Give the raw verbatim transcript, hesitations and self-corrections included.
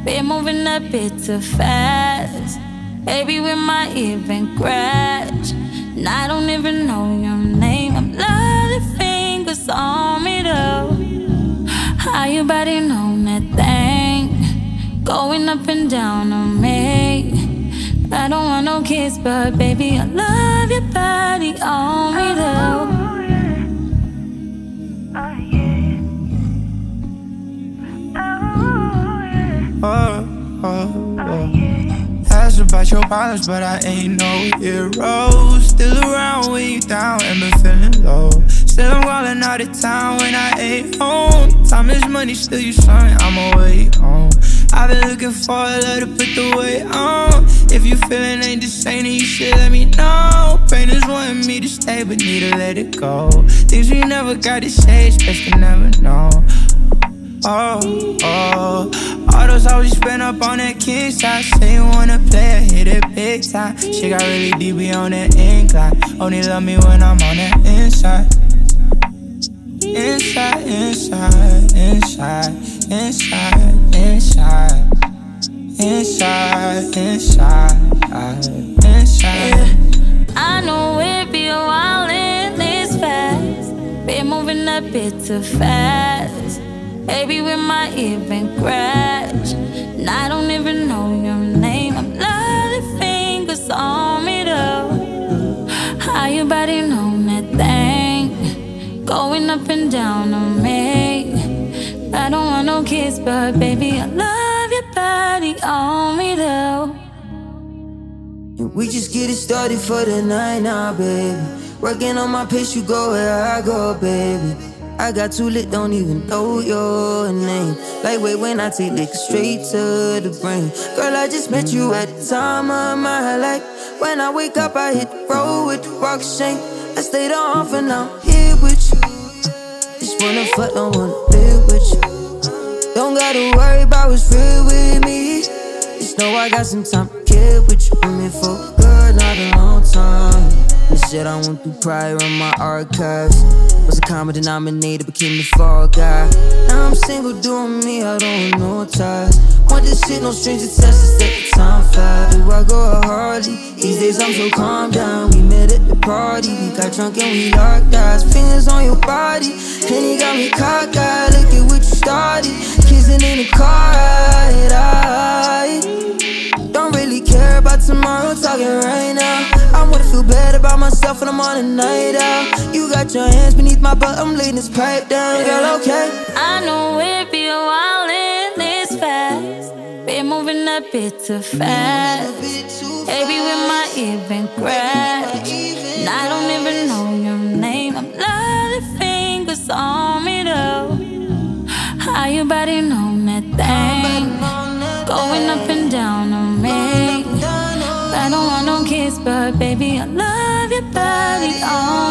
Been moving a bit too fast. Baby, with my even scratch. And I don't even know your name. I'm bloody fingers on me though. How your body know that thing going up and down on me. I don't want no kiss, but baby, I love your body on me though. Oh, oh, oh. Ask about your problems, but I ain't no hero. Still around when you down and been feeling low. Still I'm rolling out of town when I ain't home. Time is money, still you son, I'm away home. I've been looking for a love to put the weight on. If you feeling ain't the same, then you should let me know. Pain is wanting me to stay, but need to let it go. Things we never got to say, it's best to never know. Oh, oh, all those hours you spent up on that king side. Say you wanna play, I hit it big time. She got really deep, we on that incline. Only love me when I'm on that inside. Inside, inside, inside, inside, inside, inside, inside, inside. Yeah. I know it be a while in this fast. Been moving a bit too fast. Baby, with my even scratch. And I don't even know your name. I'm bloody fingers on me though. How your body know that thing going up and down on me. I don't want no kiss, but baby, I love your body on me though. And we just get it started for the night now, baby. Working on my pace, you go where I go, baby. I got too lit, don't even know your name. Like wait when I take liquor straight to the brain. Girl, I just met you at the time of my life. When I wake up, I hit the road with the rock chain. I stayed on for now, here with you. Just wanna fuck, don't wanna live with you. Don't gotta worry about what's real with me. Just know I got some time to get with you. I'm here for good, not a long time. The shit I went through prior in my archives was a common denominator, became the fall guy. Now I'm single, doing me, I don't want no ties. Want this shit, no stranger touch, just let the time fly. Do I go a Harley? These days I'm so calm down. We met at the party, we got drunk and we locked eyes. Fingers on your body, Penny got me cockeyed. Look at what you started, kissing in the car ride. I don't really care about tomorrow, talking right now. I wanna feel bad about myself when I'm on a night out. You got your hands beneath my butt, I'm laying this pipe down. Girl, okay? I know it be a while in this fast. Been moving a bit too fast. Baby, with my even scratch. And I don't even know your name. I'm bloody fingers on me though. How your body know that thing going up and down on me. I don't want no kiss, but baby, I love your body on